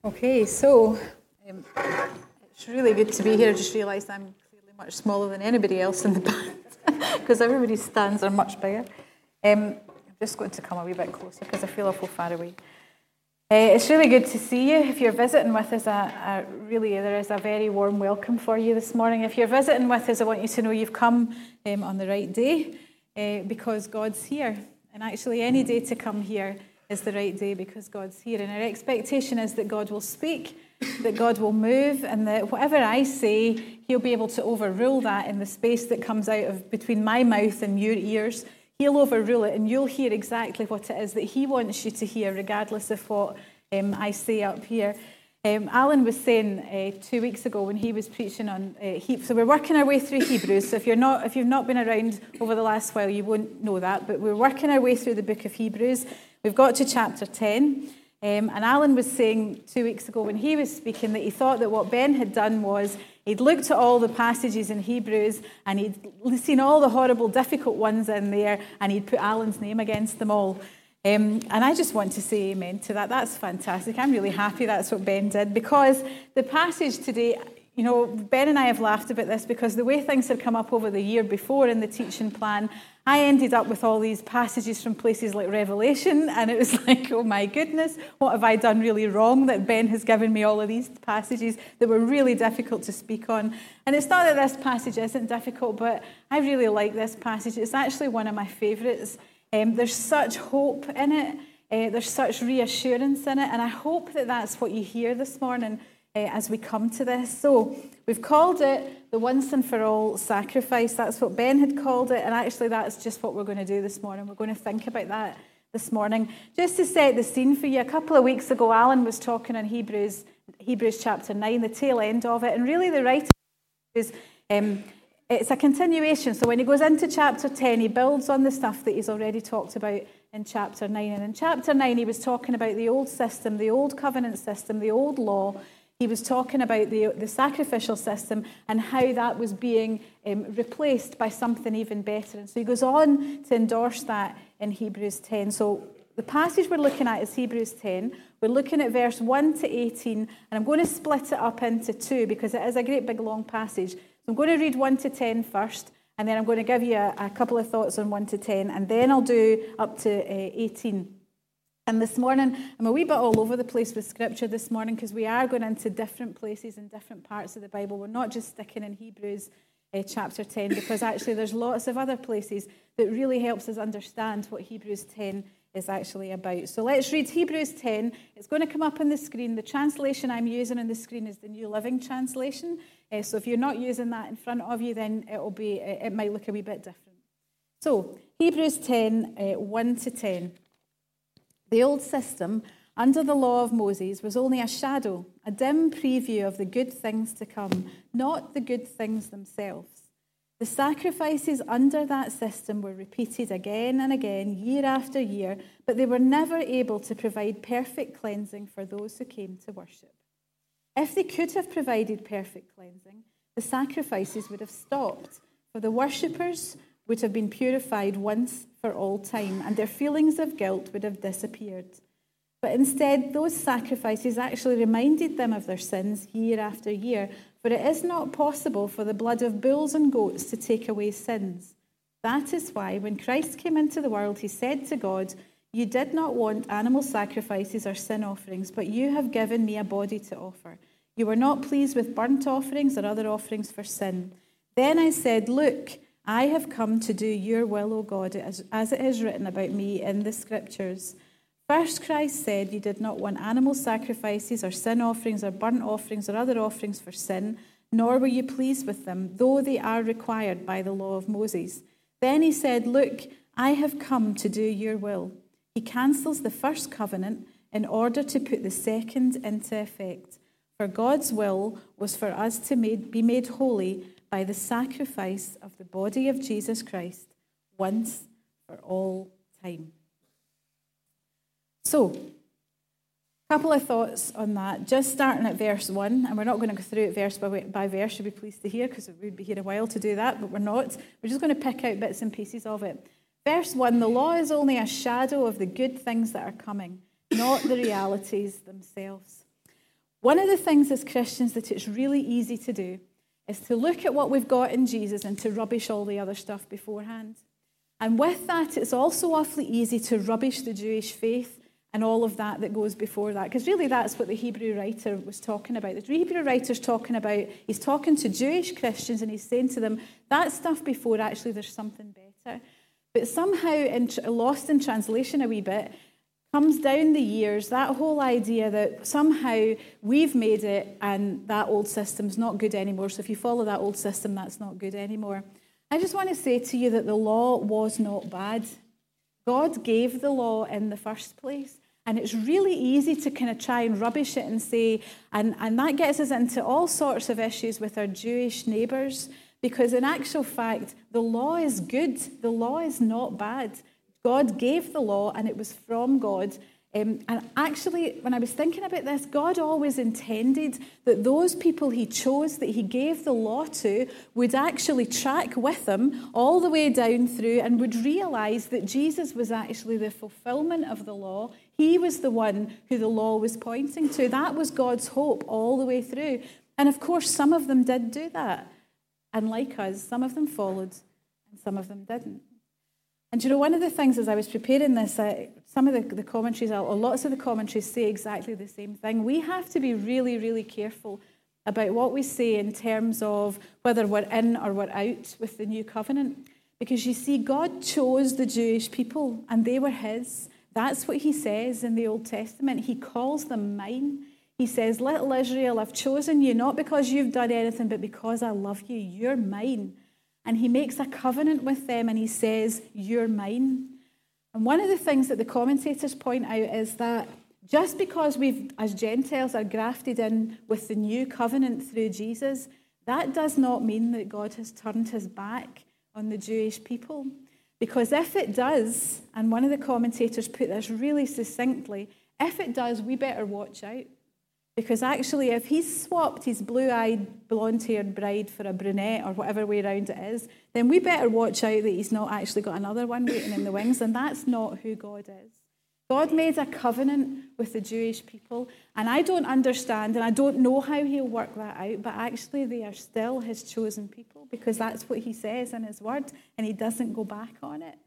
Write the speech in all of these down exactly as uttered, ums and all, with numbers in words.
Okay, so um, it's really good to be here. I just realised I'm clearly much smaller than anybody else in the band because everybody's stands are much bigger. Um, I'm just going to come a wee bit closer because I feel awful far away. Uh, it's really good to see you. If you're visiting with us, a, a, really there is a very warm welcome for you this morning. If you're visiting with us, I want you to know you've come um, on the right day uh, because God's here. And actually any day to come here is the right day because God's here. And our expectation is that God will speak, that God will move, and that whatever I say, he'll be able to overrule that in the space that comes out of between my mouth and your ears. He'll overrule it, and you'll hear exactly what it is that he wants you to hear, regardless of what um, I say up here. Um, Alan was saying uh, two weeks ago when he was preaching on uh, Hebrews. So we're working our way through Hebrews. So if you're not, if you've not been around over the last while, you won't know that. But we're working our way through the book of Hebrews. We've got to chapter ten. Um, and Alan was saying two weeks ago when he was speaking that he thought that what Ben had done was he'd looked at all the passages in Hebrews and he'd seen all the horrible, difficult ones in there and he'd put Alan's name against them all. Um, and I just want to say amen to that. That's fantastic. I'm really happy that's what Ben did because the passage today, you know, Ben and I have laughed about this because the way things had come up over the year before in the teaching plan, I ended up with all these passages from places like Revelation, and it was like, oh my goodness, what have I done really wrong that Ben has given me all of these passages that were really difficult to speak on? And it's not that this passage isn't difficult, but I really like this passage. It's actually one of my favourites. Um, there's such hope in it. Uh, there's such reassurance in it, and I hope that that's what you hear this morning uh, as we come to this. So we've called it the once and for all sacrifice. That's what Ben had called it, and actually that's just what we're going to do this morning. We're going to think about that this morning. Just to set the scene for you, a couple of weeks ago, Alan was talking on Hebrews, Hebrews chapter nine, the tail end of it, and really the writer is um, it's a continuation. So when he goes into chapter ten, he builds on the stuff that he's already talked about in chapter nine. And in chapter nine, he was talking about the old system, the old covenant system, the old law. He was talking about the, the sacrificial system and how that was being um, replaced by something even better. And so he goes on to endorse that in Hebrews ten. So the passage we're looking at is Hebrews ten. We're looking at verse one to eighteen, and I'm going to split it up into two because it is a great big long passage. So I'm going to read one to ten first, and then I'm going to give you a, a couple of thoughts on one to ten, and then I'll do up to uh, eighteen. And this morning, I'm a wee bit all over the place with Scripture this morning because we are going into different places and different parts of the Bible. We're not just sticking in Hebrews uh, chapter ten because actually there's lots of other places that really helps us understand what Hebrews ten is actually about. So let's read Hebrews ten. It's going to come up on the screen. The translation I'm using on the screen is the New Living Translation. Uh, so if you're not using that in front of you, then it'll be it might look a wee bit different. So Hebrews ten, uh, one to ten. The old system, under the law of Moses, was only a shadow, a dim preview of the good things to come, not the good things themselves. The sacrifices under that system were repeated again and again, year after year, but they were never able to provide perfect cleansing for those who came to worship. If they could have provided perfect cleansing, the sacrifices would have stopped, for the worshippers would have been purified once for all time, and their feelings of guilt would have disappeared. But instead, those sacrifices actually reminded them of their sins year after year, for it is not possible for the blood of bulls and goats to take away sins. That is why, when Christ came into the world, he said to God, "You did not want animal sacrifices or sin offerings, but you have given me a body to offer. You were not pleased with burnt offerings or other offerings for sin. Then I said, look, I have come to do your will, O God, as, as it is written about me in the Scriptures. First Christ said you did not want animal sacrifices or sin offerings or burnt offerings or other offerings for sin, nor were you pleased with them, though they are required by the law of Moses. Then he said, look, I have come to do your will. He cancels the first covenant in order to put the second into effect. For God's will was for us to made, be made holy by the sacrifice of the body of Jesus Christ once for all time. So, a couple of thoughts on that. Just starting at verse one, and we're not going to go through it verse by, by verse, you'll be pleased to hear, because we'd be here a while to do that, but we're not. We're just going to pick out bits and pieces of it. Verse one, the law is only a shadow of the good things that are coming, not the realities themselves. one of the things as Christians that it's really easy to do is to look at what we've got in Jesus and to rubbish all the other stuff beforehand. And with that, it's also awfully easy to rubbish the Jewish faith and all of that that goes before that. Because really that's what the Hebrew writer was talking about. The Hebrew writer's talking about, he's talking to Jewish Christians and he's saying to them, that stuff before, actually there's something better. But somehow, in, lost in translation a wee bit, comes down the years, that whole idea that somehow we've made it and that old system's not good anymore. So if you follow that old system, that's not good anymore. I just want to say to you that the law was not bad. God gave the law in the first place. And it's really easy to kind of try and rubbish it and say, and, and that gets us into all sorts of issues with our Jewish neighbours, because in actual fact, the law is good. The law is not bad. God gave the law and it was from God. Um, and actually, when I was thinking about this, God always intended that those people he chose, that he gave the law to, would actually track with him all the way down through and would realise that Jesus was actually the fulfilment of the law. He was the one who the law was pointing to. That was God's hope all the way through. And of course, some of them did do that. And like us, some of them followed and some of them didn't. And you know, one of the things as I was preparing this, uh, some of the, the commentaries, or lots of the commentaries say exactly the same thing. We have to be really, really careful about what we say in terms of whether we're in or we're out with the new covenant. Because you see, God chose the Jewish people and they were his. That's what he says in the Old Testament. He calls them mine. He says, little Israel, I've chosen you not because you've done anything, but because I love you. You're mine. And he makes a covenant with them and he says, you're mine. And one of the things that the commentators point out is that just because we've, as Gentiles, are grafted in with the new covenant through Jesus, that does not mean that God has turned his back on the Jewish people. Because if it does, and one of the commentators put this really succinctly, if it does, we better watch out. Because actually, if he's swapped his blue-eyed, blonde-haired bride for a brunette or whatever way around it is, then we better watch out that he's not actually got another one waiting in the wings, and that's not who God is. God made a covenant with the Jewish people, and I don't understand, and I don't know how he'll work that out, but actually they are still his chosen people, because that's what he says in his word, and he doesn't go back on it.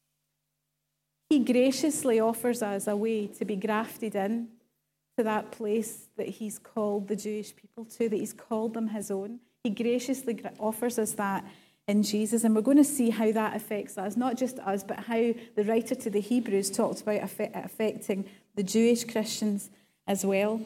He graciously offers us a way to be grafted in to that place that he's called the Jewish people to, that he's called them his own. He graciously offers us that in Jesus, and we're going to see how that affects us, not just us, but how the writer to the Hebrews talks about affecting the Jewish Christians as well.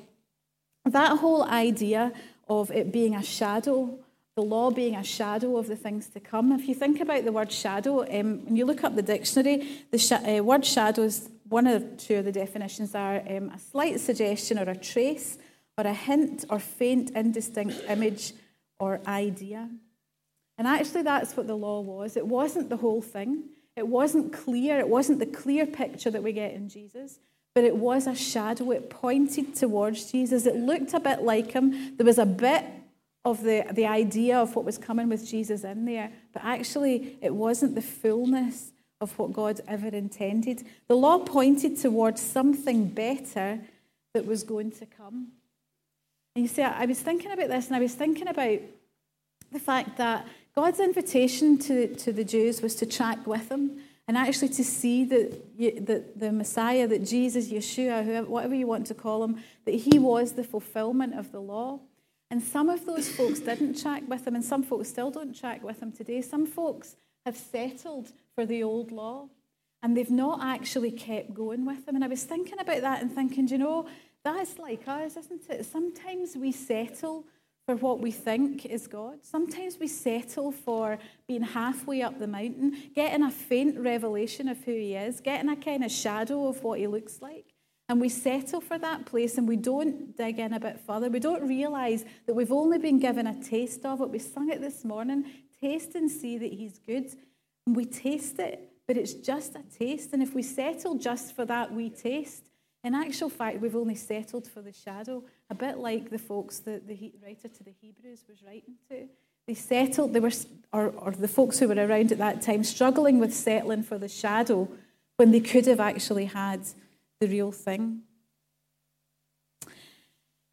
That whole idea of it being a shadow, the law being a shadow of the things to come. If you think about the word shadow, um, when you look up the dictionary, the sh- uh, word shadow is one or two of the definitions are um, a slight suggestion or a trace or a hint or faint indistinct image or idea. And actually that's what the law was. It wasn't the whole thing. It wasn't clear. It wasn't the clear picture that we get in Jesus, but it was a shadow. It pointed towards Jesus. It looked a bit like him. There was a bit of the, the idea of what was coming with Jesus in there, but actually it wasn't the fullness of what God ever intended. The law pointed towards something better that was going to come. And you see, I was thinking about this, and I was thinking about the fact that God's invitation to, to the Jews was to track with him and actually to see that, that the Messiah, that Jesus, Yeshua, whoever, whatever you want to call him, that he was the fulfillment of the law. And some of those folks didn't track with him, and some folks still don't track with him today. Some folks have settled for the old law, and they've not actually kept going with them. And I was thinking about that and thinking, you know, that's like us, isn't it? Sometimes we settle for what we think is God. Sometimes we settle for being halfway up the mountain, getting a faint revelation of who he is, getting a kind of shadow of what he looks like. And we settle for that place and we don't dig in a bit further. We don't realise that we've only been given a taste of it. We sung it this morning, taste and see that he's good. And we taste it, but it's just a taste. And if we settle just for that wee taste, in actual fact, we've only settled for the shadow, a bit like the folks that the writer to the Hebrews was writing to. They settled, they were, or, or the folks who were around at that time, struggling with settling for the shadow when they could have actually had the real thing.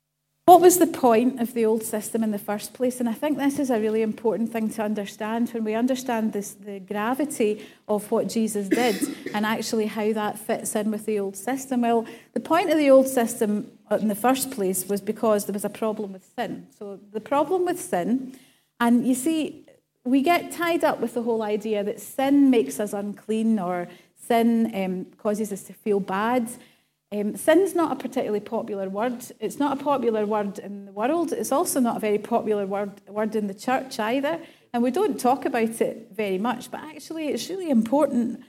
What was the point of the old system in the first place? And I think this is a really important thing to understand when we understand this, the gravity of what Jesus did and actually how that fits in with the old system. Well, the point of the old system in the first place was because there was a problem with sin. So the problem with sin, and you see, we get tied up with the whole idea that sin makes us unclean or sin um, causes us to feel bad. Um, sin's not a particularly popular word. It's not a popular word in the world. It's also not a very popular word, word in the church either. And we don't talk about it very much, but actually it's really important.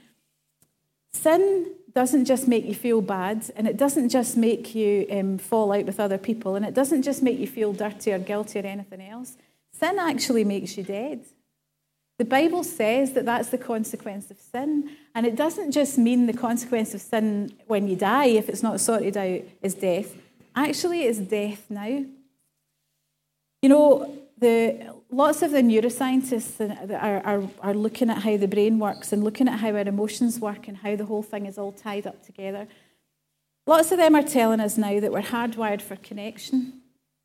Sin doesn't just make you feel bad, and it doesn't just make you um, fall out with other people, and it doesn't just make you feel dirty or guilty or anything else. Sin actually makes you dead. The Bible says that that's the consequence of sin. And it doesn't just mean the consequence of sin when you die, if it's not sorted out, is death. Actually, it's death now. You know, the lots of the neuroscientists are, are, are looking at how the brain works and looking at how our emotions work and how the whole thing is all tied up together. Lots of them are telling us now that we're hardwired for connection.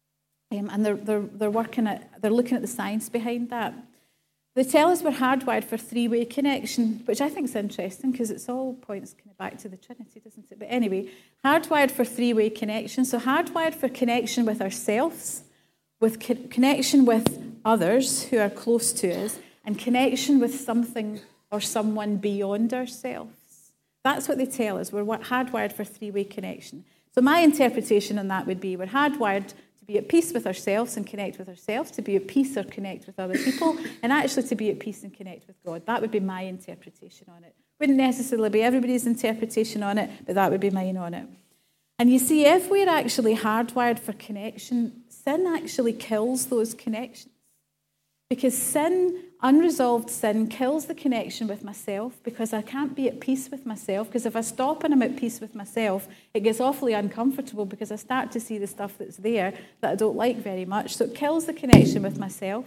Um, and they're, they're, they're, working at, they're looking at the science behind that. They tell us we're hardwired for three-way connection, which I think is interesting because it's all points kind of back to the Trinity, doesn't it? But anyway, hardwired for three-way connection. So hardwired for connection with ourselves, with co- connection with others who are close to us, and connection with something or someone beyond ourselves. That's what they tell us. We're hardwired for three-way connection. So my interpretation on that would be we're hardwired be at peace with ourselves and connect with ourselves, to be at peace or connect with other people, and actually to be at peace and connect with God. That would be my interpretation on it. Wouldn't necessarily be everybody's interpretation on it, but that would be mine on it. And you see, if we're actually hardwired for connection, sin actually kills those connections. Because sin, unresolved sin, kills the connection with myself because I can't be at peace with myself. Because if I stop and I'm at peace with myself, it gets awfully uncomfortable because I start to see the stuff that's there that I don't like very much. So it kills the connection with myself.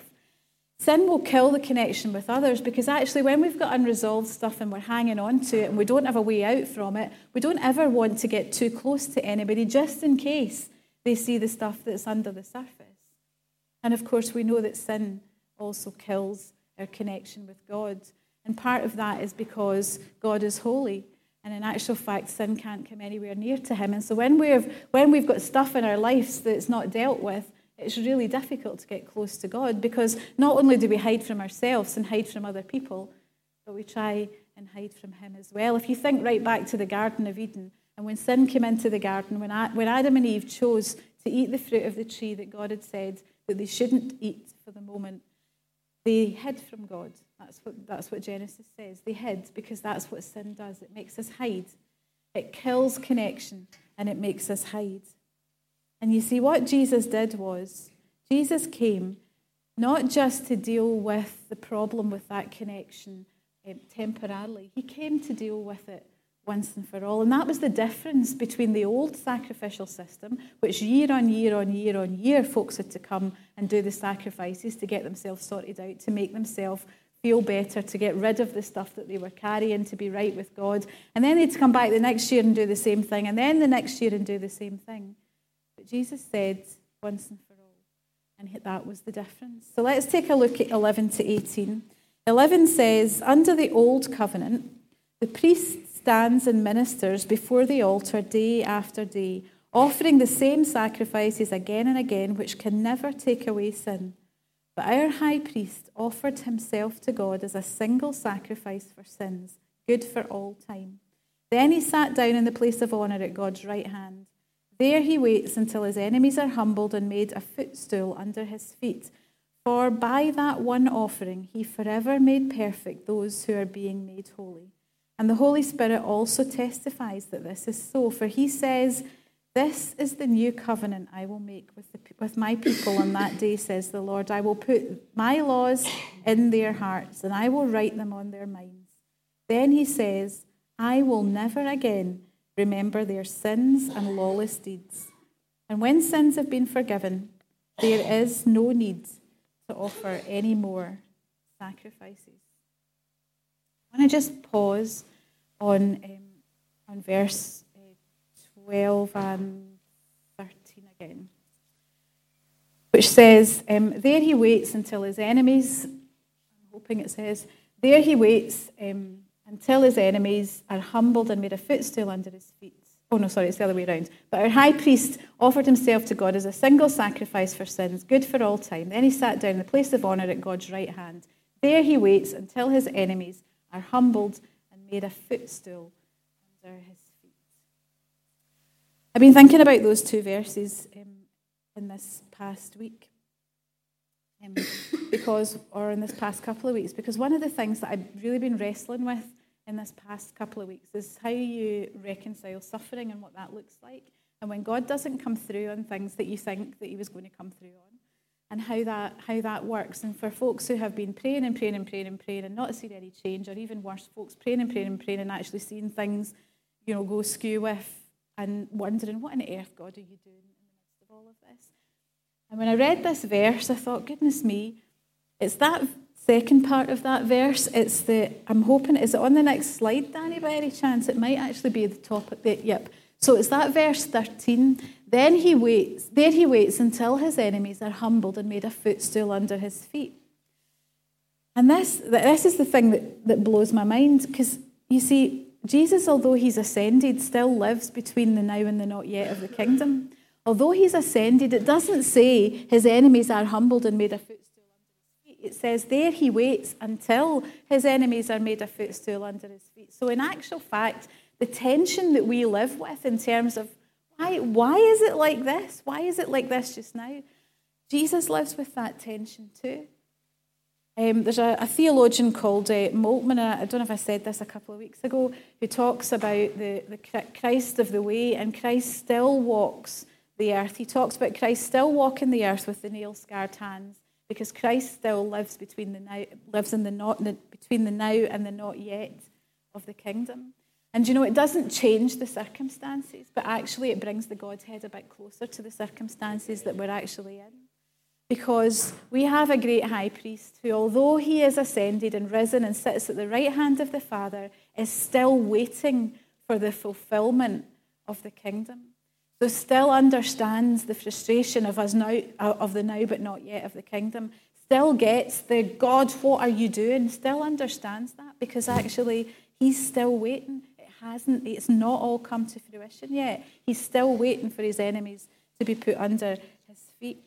Sin will kill the connection with others because actually when we've got unresolved stuff and we're hanging on to it and we don't have a way out from it, we don't ever want to get too close to anybody just in case they see the stuff that's under the surface. And of course we know that sin also kills our connection with God. And part of that is because God is holy. And in actual fact, sin can't come anywhere near to him. And so when we've, when we've got stuff in our lives that's not dealt with, it's really difficult to get close to God because not only do we hide from ourselves and hide from other people, but we try and hide from him as well. If you think right back to the Garden of Eden, and when sin came into the garden, when, when Adam and Eve chose to eat the fruit of the tree that God had said that they shouldn't eat for the moment, they hid from God. That's what, that's what Genesis says. They hid because that's what sin does. It makes us hide. It kills connection and it makes us hide. And you see, what Jesus did was, Jesus came not just to deal with the problem with that connection um, temporarily. He came to deal with it once and for all. And that was the difference between the old sacrificial system, which year on year on year on year folks had to come and do the sacrifices to get themselves sorted out, to make themselves feel better, to get rid of the stuff that they were carrying, to be right with God. And then they'd come back the next year and do the same thing, and then the next year and do the same thing. But Jesus said once and for all, and that was the difference. So let's take a look at eleven to eighteen. eleven says, under the old covenant, the priest stands and ministers before the altar day after day, offering the same sacrifices again and again, which can never take away sin. But our high priest offered himself to God as a single sacrifice for sins, good for all time. Then he sat down in the place of honour at God's right hand. There he waits until his enemies are humbled and made a footstool under his feet. For by that one offering he forever made perfect those who are being made holy. And the Holy Spirit also testifies that this is so. For he says, this is the new covenant I will make with, the, with my people on that day, says the Lord. I will put my laws in their hearts, and I will write them on their minds. Then he says, I will never again remember their sins and lawless deeds. And when sins have been forgiven, there is no need to offer any more sacrifices. I want to just pause on um, on verse uh, twelve and thirteen again. which says, um, there he waits until his enemies, I'm hoping it says, there he waits um, until his enemies are humbled and made a footstool under his feet. Oh, no, sorry, it's the other way around. But our high priest offered himself to God as a single sacrifice for sins, good for all time. Then he sat down in the place of honour at God's right hand. There he waits until his enemies are humbled and made a footstool under his feet. I've been thinking about those two verses um, in this past week. Um, because, or in this past couple of weeks, because one of the things that I've really been wrestling with in this past couple of weeks is how you reconcile suffering and what that looks like, and when God doesn't come through on things that you think that he was going to come through on, and how that how that works. And for folks who have been praying and praying and praying and praying and not seen any change, or even worse, folks praying and praying and praying and actually seeing things, you know, go skew with, and wondering, what on earth, God, are you doing in the midst of all of this? And when I read this verse, I thought, goodness me, it's that second part of that verse. It's the, I'm hoping, is it on the next slide, Danny, by any chance? It might actually be the top of the, yep. So it's that verse thirteen. Then he waits, there he waits until his enemies are humbled and made a footstool under his feet. And this, this is the thing that, that blows my mind, because you see, Jesus, although he's ascended, still lives between the now and the not yet of the kingdom. Although he's ascended, it doesn't say his enemies are humbled and made a footstool under his feet. It says there he waits until his enemies are made a footstool under his feet. So in actual fact, the tension that we live with in terms of why, why is it like this? Why is it like this just now? Jesus lives with that tension too. Um, there's a, a theologian called uh, Moltmann, I don't know if I said this a couple of weeks ago, who talks about the, the Christ of the way, and Christ still walks the earth. He talks about Christ still walking the earth with the nail-scarred hands, because Christ still lives between the now, lives in the not between the now and the not yet of the kingdom. And you know, it doesn't change the circumstances, but actually it brings the Godhead a bit closer to the circumstances that we're actually in. Because we have a great high priest who, although he is ascended and risen and sits at the right hand of the Father, is still waiting for the fulfillment of the kingdom. So still understands the frustration of us now, of the now but not yet of the kingdom. Still gets the God, what are you doing? Still understands that, because actually he's still waiting. It hasn't, it's not all come to fruition yet. He's still waiting for his enemies to be put under his feet.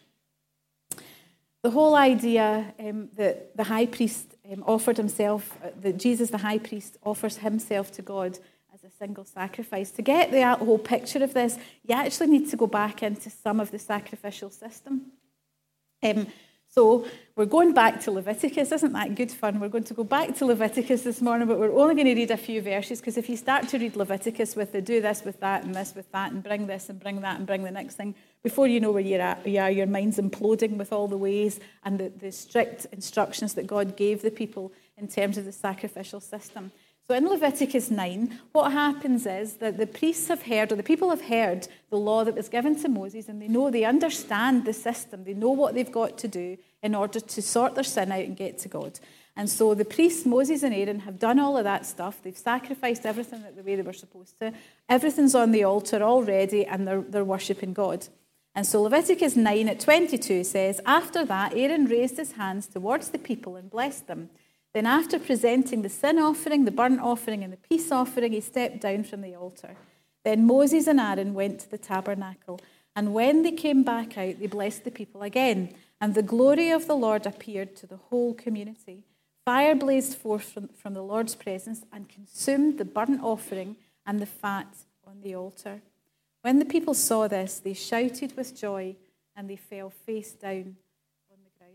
The whole idea um, that the high priest um, offered himself, uh, that Jesus the high priest offers himself to God as a single sacrifice. To get the whole picture of this, you actually need to go back into some of the sacrificial system. Um, so we're going back to Leviticus. Isn't that good fun? We're going to go back to Leviticus this morning, but we're only going to read a few verses, because if you start to read Leviticus with the do this with that and this with that and bring this and bring that and bring the next thing, before you know where you're at, you are, your mind's imploding with all the ways and the, the strict instructions that God gave the people in terms of the sacrificial system. So in Leviticus nine, what happens is that the priests have heard, or the people have heard, the law that was given to Moses, and they know, they understand the system. They know what they've got to do in order to sort their sin out and get to God. And so the priests, Moses and Aaron, have done all of that stuff. They've sacrificed everything the way they were supposed to. Everything's on the altar already, and they're, they're worshipping God. And so Leviticus nine at twenty-two says, after that, Aaron raised his hands towards the people and blessed them. Then after presenting the sin offering, the burnt offering, and the peace offering, he stepped down from the altar. Then Moses and Aaron went to the tabernacle, and when they came back out, they blessed the people again. And the glory of the Lord appeared to the whole community. Fire blazed forth from, from the Lord's presence and consumed the burnt offering and the fat on the altar. When the people saw this, they shouted with joy, and they fell face down on the ground.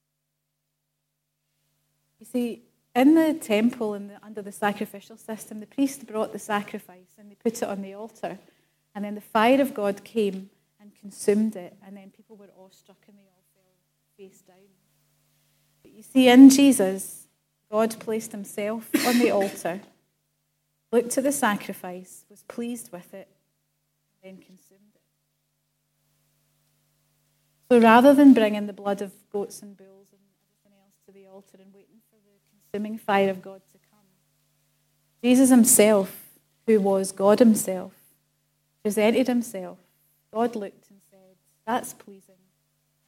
You see, in the temple and under the sacrificial system, the priest brought the sacrifice and they put it on the altar. And then the fire of God came and consumed it. And then people were awestruck and they all fell face down. But you see, in Jesus, God placed himself on the altar, looked at the sacrifice, was pleased with it, and then consumed it. So rather than bringing the blood of goats and bulls and everything else to the altar and waiting for the consuming fire of God to come, Jesus himself, who was God himself, presented himself. God looked and said, that's pleasing.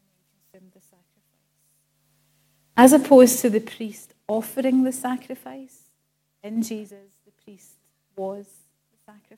um, the sacrifice. As opposed to the priest offering the sacrifice, in Jesus, the priest was the sacrifice.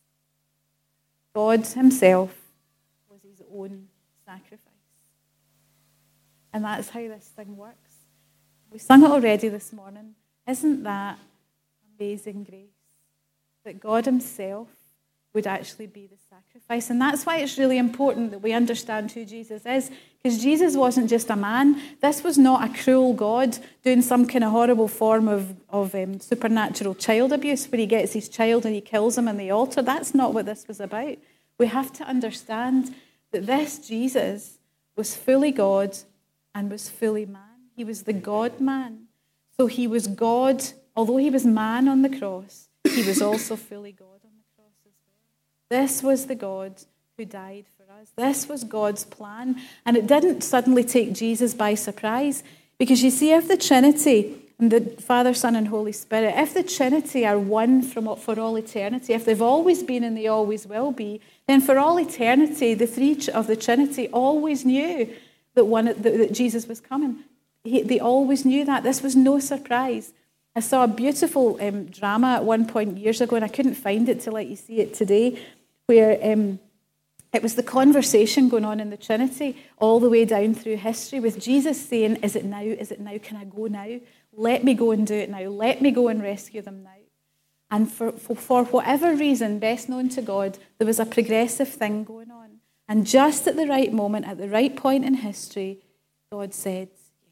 God himself was his own sacrifice. And that's how this thing works. We sung it already this morning. Isn't that amazing grace? That God himself would actually be the sacrifice. And that's why it's really important that we understand who Jesus is. Because Jesus wasn't just a man. This was not a cruel God doing some kind of horrible form of, of um, supernatural child abuse where he gets his child and he kills him on the altar. That's not what this was about. We have to understand that this Jesus was fully God and was fully man. He was the God-man. So he was God, although he was man on the cross, he was also fully God on the cross as well. This was the God who died for us. This was God's plan. And it didn't suddenly take Jesus by surprise. Because you see, if the Trinity, and the Father, Son, and Holy Spirit, if the Trinity are one from, for all eternity, if they've always been and they always will be, then for all eternity, the three of the Trinity always knew that, one, that, that Jesus was coming. He, they always knew that. This was no surprise. I saw a beautiful um, drama at one point years ago, and I couldn't find it to let you see it today, where um, it was the conversation going on in the Trinity all the way down through history with Jesus saying, is it now? Is it now? Can I go now? Let me go and do it now. Let me go and rescue them now. And for, for, for whatever reason, best known to God, there was a progressive thing going on. And just at the right moment, at the right point in history, God said,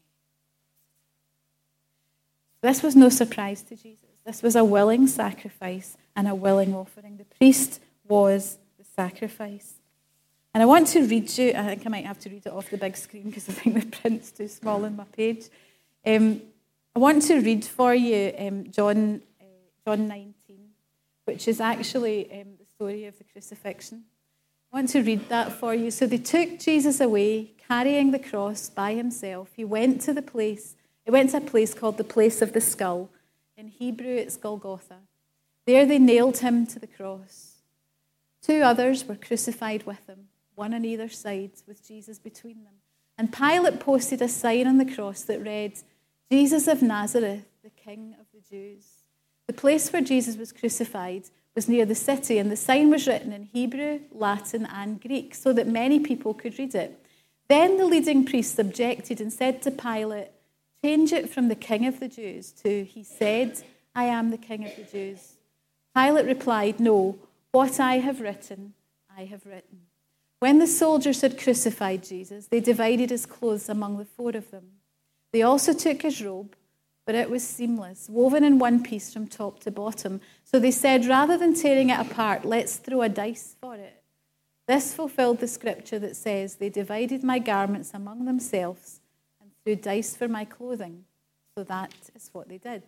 this was no surprise to Jesus. This was a willing sacrifice and a willing offering. The priest was the sacrifice. And I want to read you, I think I might have to read it off the big screen because I think the print's too small on my page. Um, I want to read for you um, John, uh, John nineteen, which is actually um, the story of the crucifixion. I want to read that for you. So they took Jesus away, carrying the cross by himself. He went to the place It went to a place called the Place of the Skull. In Hebrew, it's Golgotha. There they nailed him to the cross. Two others were crucified with him, one on either side, with Jesus between them. And Pilate posted a sign on the cross that read, Jesus of Nazareth, the King of the Jews. The place where Jesus was crucified was near the city, and the sign was written in Hebrew, Latin, and Greek, so that many people could read it. Then the leading priests objected and said to Pilate, change it from the King of the Jews to, he said, I am the King of the Jews. Pilate replied, no, what I have written, I have written. When the soldiers had crucified Jesus, they divided his clothes among the four of them. They also took his robe, but it was seamless, woven in one piece from top to bottom. So they said, rather than tearing it apart, let's throw a dice for it. This fulfilled the scripture that says, they divided my garments among themselves and threw dice for my clothing. So that is what they did.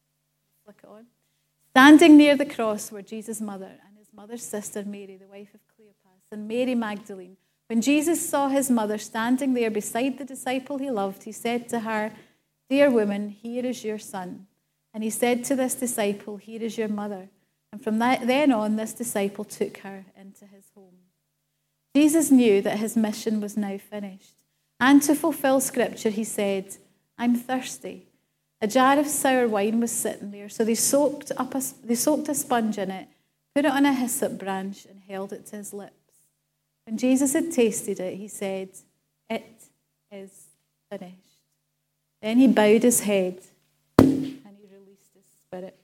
Flick it on. Standing near the cross were Jesus' mother and his mother's sister Mary, the wife of Cleopas, and Mary Magdalene. When Jesus saw his mother standing there beside the disciple he loved, he said to her, dear woman, here is your son. And he said to this disciple, here is your mother. And from that, then on, this disciple took her into his home. Jesus knew that his mission was now finished. And to fulfill scripture, he said, I'm thirsty. A jar of sour wine was sitting there, so they soaked, up a, they soaked a sponge in it, put it on a hyssop branch, and held it to his lips. When Jesus had tasted it, he said, it is finished. Then he bowed his head and he released his spirit.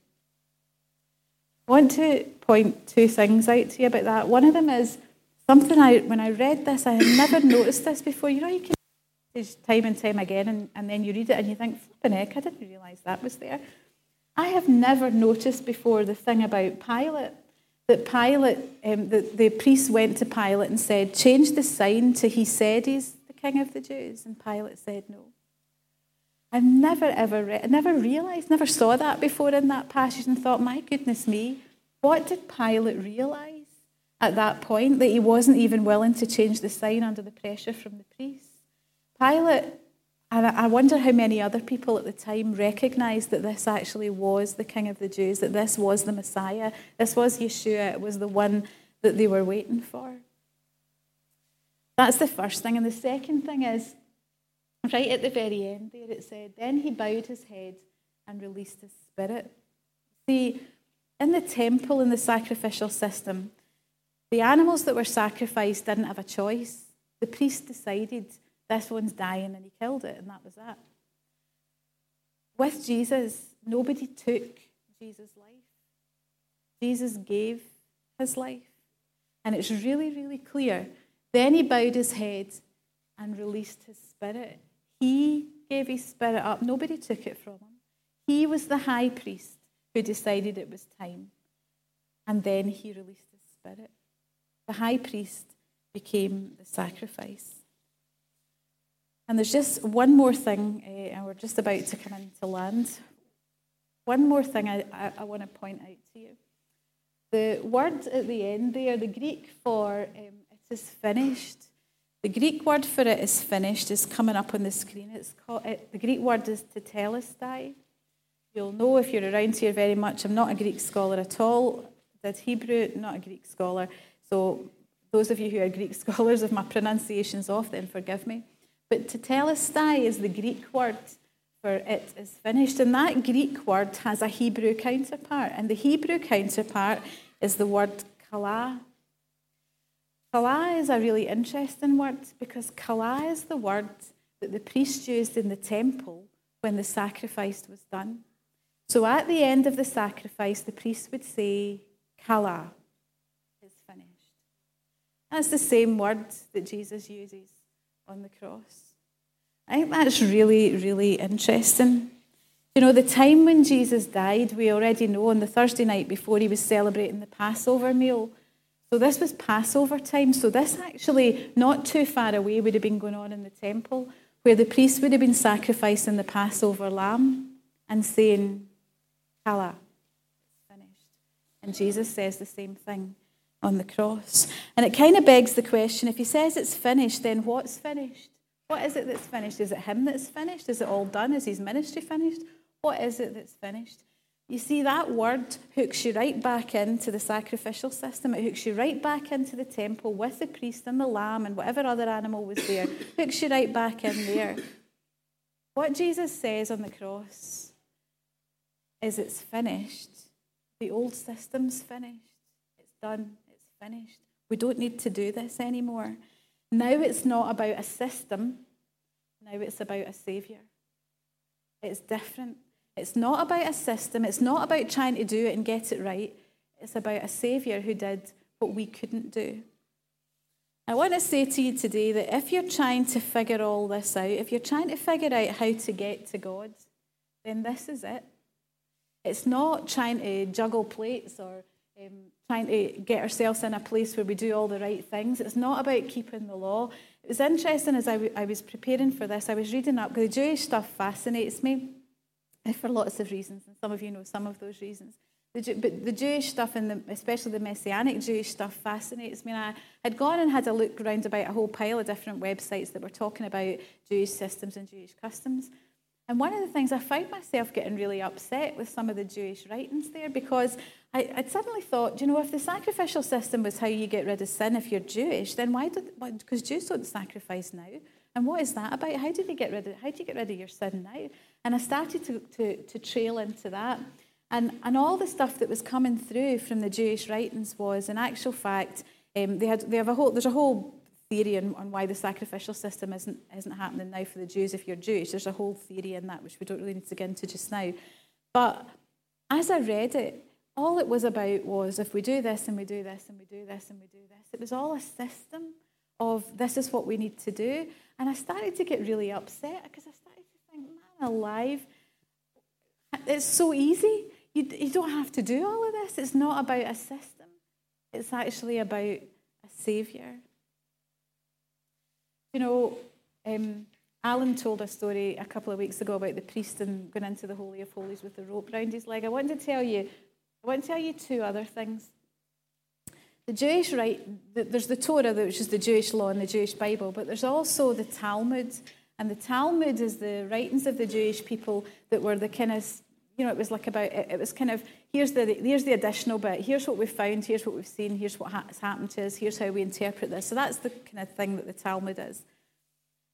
I want to point two things out to you about that. One of them is something I, when I read this, I had never noticed this before. You know, you can read it time and time again, and, and then you read it and you think, flipping heck, I didn't realise that was there. I have never noticed before the thing about Pilate. That Pilate, um, the, the priest went to Pilate and said, change the sign to he said he's the King of the Jews. And Pilate said no. I've never ever read, never realised, never saw that before in that passage and thought, my goodness me, what did Pilate realise at that point? That he wasn't even willing to change the sign under the pressure from the priest. Pilate, and I wonder how many other people at the time recognised that this actually was the King of the Jews, that this was the Messiah, this was Yeshua, it was the one that they were waiting for. That's the first thing. And the second thing is, right at the very end there it said, then he bowed his head and released his spirit. See, in the temple, in the sacrificial system, the animals that were sacrificed didn't have a choice. The priest decided this one's dying and he killed it, and that was that. With Jesus, nobody took Jesus' life. Jesus gave his life. And it's really, really clear. Then he bowed his head and released his spirit. He gave his spirit up. Nobody took it from him. He was the high priest who decided it was time. And then he released his spirit. The high priest became the sacrifice. And there's just one more thing, uh, and we're just about to come into land. One more thing I, I, I want to point out to you. The word at the end there, the Greek for um, it is finished. The Greek word for it is finished is coming up on the screen. It's called, it, the Greek word is tetelestai. You'll know if you're around here very much. I'm not a Greek scholar at all. Did Hebrew, not a Greek scholar. So those of you who are Greek scholars, if my pronunciation's off, then forgive me. But tetelestai is the Greek word for it is finished. And that Greek word has a Hebrew counterpart. And the Hebrew counterpart is the word kala. Kala is a really interesting word because kala is the word that the priest used in the temple when the sacrifice was done. So at the end of the sacrifice, the priest would say, kala is finished. That's the same word that Jesus uses on the cross. I think that's really, really interesting. You know, the time when Jesus died, we already know on the Thursday night before he was celebrating the Passover meal. So this was Passover time. So this actually, not too far away, would have been going on in the temple, where the priest would have been sacrificing the Passover lamb and saying, kala, it's finished. And Jesus says the same thing on the cross. And it kind of begs the question, if he says it's finished, then what's finished? What is it that's finished? Is it him that's finished? Is it all done? Is his ministry finished? What is it that's finished? You see, that word hooks you right back into the sacrificial system. It hooks you right back into the temple with the priest and the lamb and whatever other animal was there. Hooks you right back in there. What Jesus says on the cross is it's finished. The old system's finished. It's done. It's finished. We don't need to do this anymore. Now it's not about a system. Now it's about a saviour. It's different. It's not about a system. It's not about trying to do it and get it right. It's about a saviour who did what we couldn't do. I want to say to you today that if you're trying to figure all this out, if you're trying to figure out how to get to God, then this is it. It's not trying to juggle plates or um, trying to get ourselves in a place where we do all the right things. It's not about keeping the law. It was interesting as I, w- I was preparing for this, I was reading up, the Jewish stuff fascinates me for lots of reasons, and some of you know some of those reasons. The Jew- but the Jewish stuff, and the, especially the Messianic Jewish stuff, fascinates me. And I had gone and had a look around about a whole pile of different websites that were talking about Jewish systems and Jewish customs. And one of the things, I found myself getting really upset with some of the Jewish writings there, because I, I'd suddenly thought, you know, if the sacrificial system was how you get rid of sin if you're Jewish, then why do, because Jews don't sacrifice now. And what is that about? How do they get rid of, how do you get rid of your sin now? And I started to, to, to trail into that. And, and all the stuff that was coming through from the Jewish writings was, in actual fact, um, they had they have a whole, there's a whole theory on, on why the sacrificial system isn't isn't happening now for the Jews if you're Jewish. There's a whole theory in that, which we don't really need to get into just now. But as I read it, all it was about was if we do this and we do this and we do this and we do this, it was all a system of this is what we need to do. And I started to get really upset because I started to think, man alive, it's so easy. You, you don't have to do all of this. It's not about a system. It's actually about a saviour. You know, um, Alan told a story a couple of weeks ago about the priest and going into the Holy of Holies with the rope round his leg. I want to tell you, I want to tell you two other things. The Jewish right, there's the Torah, which is the Jewish law and the Jewish Bible, but there's also the Talmud. And the Talmud is the writings of the Jewish people that were the kind of, you know, it was like about, it was kind of, here's the here's the additional bit, here's what we've found, here's what we've seen, here's what has happened to us, here's how we interpret this. So that's the kind of thing that the Talmud is.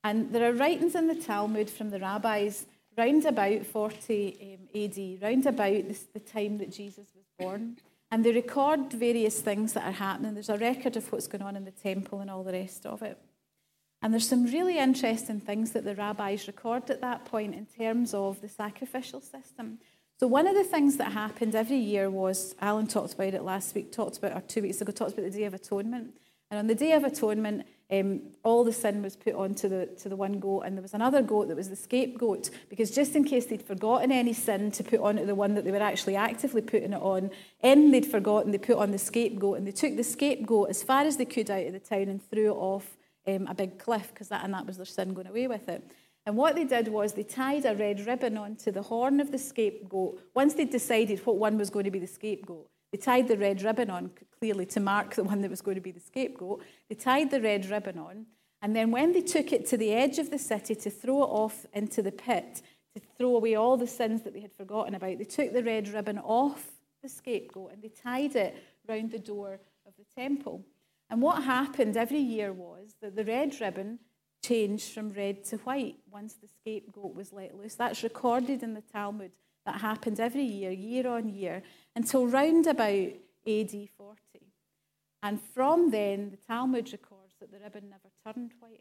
And there are writings in the Talmud from the rabbis round about forty um, A D, round about this, the time that Jesus was born. And they record various things that are happening. There's a record of what's going on in the temple and all the rest of it. And there's some really interesting things that the rabbis record at that point in terms of the sacrificial system. So one of the things that happened every year was, Alan talked about it last week, talked about, or two weeks ago, talked about the Day of Atonement. And on the Day of Atonement, um, all the sin was put onto the to the one goat, and there was another goat that was the scapegoat, because just in case they'd forgotten any sin to put onto the one that they were actually actively putting it on, and they'd forgotten, they put on the scapegoat, and they took the scapegoat as far as they could out of the town and threw it off um, a big cliff, because that and that was their sin going away with it. And what they did was they tied a red ribbon onto the horn of the scapegoat. Once they'd decided what one was going to be the scapegoat, they tied the red ribbon on, clearly to mark the one that was going to be the scapegoat. They tied the red ribbon on, and then when they took it to the edge of the city to throw it off into the pit, to throw away all the sins that they had forgotten about, they took the red ribbon off the scapegoat and they tied it round the door of the temple. And what happened every year was that the red ribbon changed from red to white once the scapegoat was let loose. That's recorded in the Talmud. That happened every year, year on year, until round about A D forty. And from then, the Talmud records that the ribbon never turned white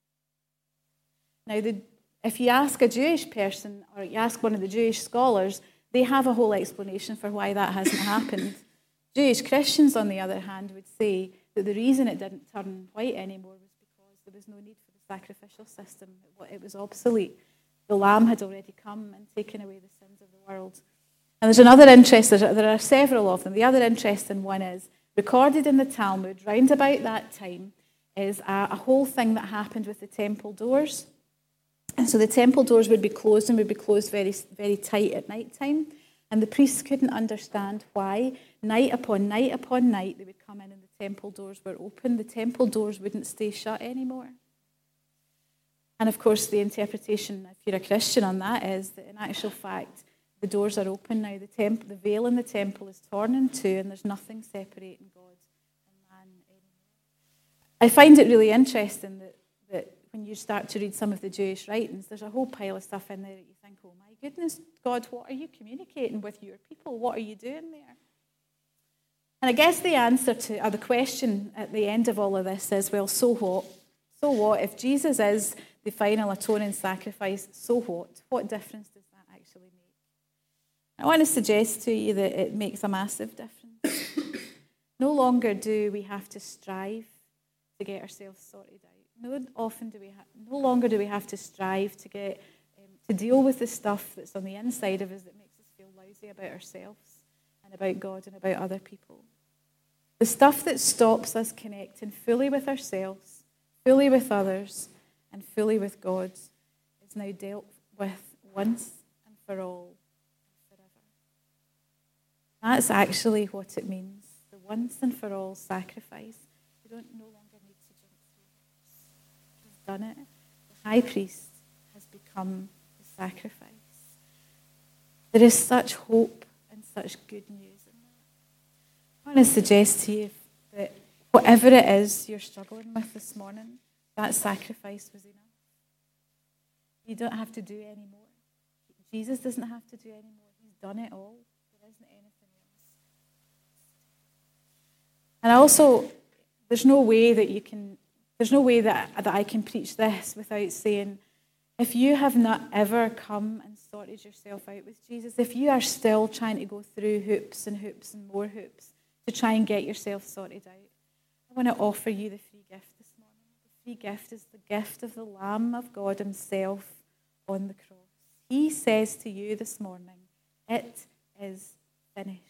anymore. Now, the, if you ask a Jewish person, or you ask one of the Jewish scholars, they have a whole explanation for why that hasn't happened. Jewish Christians, on the other hand, would say that the reason it didn't turn white anymore was because there was no need for the sacrificial system. It was obsolete. The Lamb had already come and taken away the sins of the world. And there's another interest, there are several of them. The other interesting one is, recorded in the Talmud, round about that time, is a, a whole thing that happened with the temple doors. And so the temple doors would be closed and would be closed very, very tight at night time. And the priests couldn't understand why. Night upon night upon night, they would come in and the temple doors were open. The temple doors wouldn't stay shut anymore. And of course, the interpretation, if you're a Christian, on that is that in actual fact, the doors are open now. The temple, the veil in the temple is torn in two, and there's nothing separating God and man anymore. I find it really interesting that, that when you start to read some of the Jewish writings, there's a whole pile of stuff in there that you think, oh my goodness, God, what are you communicating with your people? What are you doing there? And I guess the answer to, or the question at the end of all of this is, well, so what? So what? If Jesus is the final atoning sacrifice, so what? What difference does that actually make? I want to suggest to you that it makes a massive difference. No longer do we have to strive to get ourselves sorted out. No, often do we ha- no longer do we have to strive to get um, to deal with the stuff that's on the inside of us that makes us feel lousy about ourselves and about God and about other people. The stuff that stops us connecting fully with ourselves, fully with others, and fully with God is now dealt with once and for all and forever. That's actually what it means, the once and for all sacrifice. We don't no longer need to jump through hoops. He's done it. The high priest has become the sacrifice. There is such hope and such good news in that. I want to suggest to you that whatever it is you're struggling with this morning, that sacrifice was enough. You don't have to do any more. Jesus doesn't have to do any more. He's done it all. There isn't anything else. And also, there's no way that you can, there's no way that, that I can preach this without saying, if you have not ever come and sorted yourself out with Jesus, if you are still trying to go through hoops and hoops and more hoops to try and get yourself sorted out, I want to offer you the free gift this morning. The free gift is the gift of the Lamb of God himself on the cross. He says to you this morning, it is finished.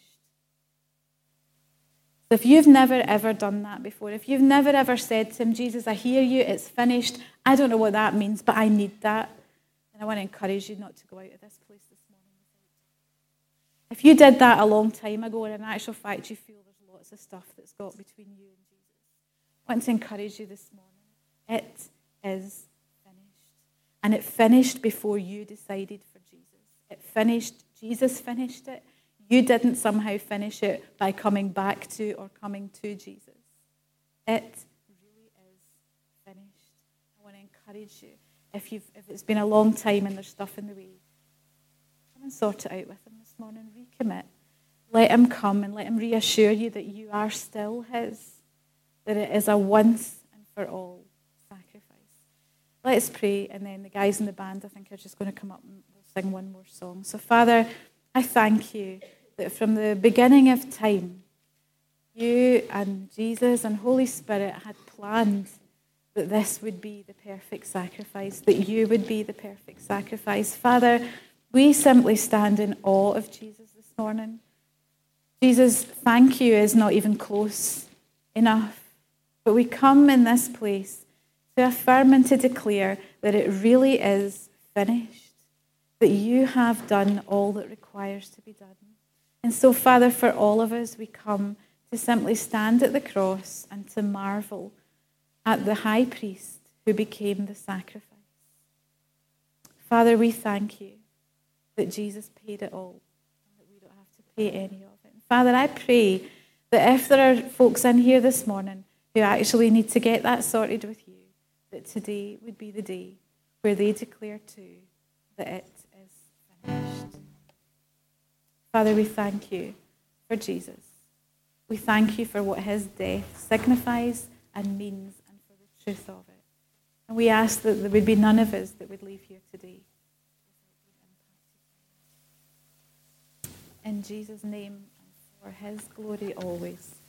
So if you've never ever done that before, if you've never ever said to him, Jesus, I hear you, it's finished, I don't know what that means, but I need that, then I want to encourage you not to go out of this place this morning without it. If you did that a long time ago, and in actual fact you feel there's lots of stuff that's got between you and Jesus, I want to encourage you this morning. It is finished. And it finished before you decided for Jesus. It finished. Jesus finished it. You didn't somehow finish it by coming back to or coming to Jesus. It really is finished. I want to encourage you if you've if it's been a long time and there's stuff in the way, come and sort it out with him this morning. Recommit. Let him come and let him reassure you that you are still his, that it is a once and for all sacrifice. Let's pray, and then the guys in the band, I think, are just going to come up and we'll sing one more song. So, Father, I thank you that from the beginning of time, you and Jesus and Holy Spirit had planned that this would be the perfect sacrifice, that you would be the perfect sacrifice. Father, we simply stand in awe of Jesus this morning. Jesus, thank you is not even close enough, but we come in this place to affirm and to declare that it really is finished, that you have done all that requires to be done. And so, Father, for all of us, we come to simply stand at the cross and to marvel at the high priest who became the sacrifice. Father, we thank you that Jesus paid it all and that we don't have to pay any of it. Father, I pray that if there are folks in here this morning who actually need to get that sorted with you, that today would be the day where they declare too that it is finished. Father, we thank you for Jesus. We thank you for what his death signifies and means and for the truth of it. And we ask that there would be none of us that would leave here today without being impacted by it. In Jesus' name, for his glory always.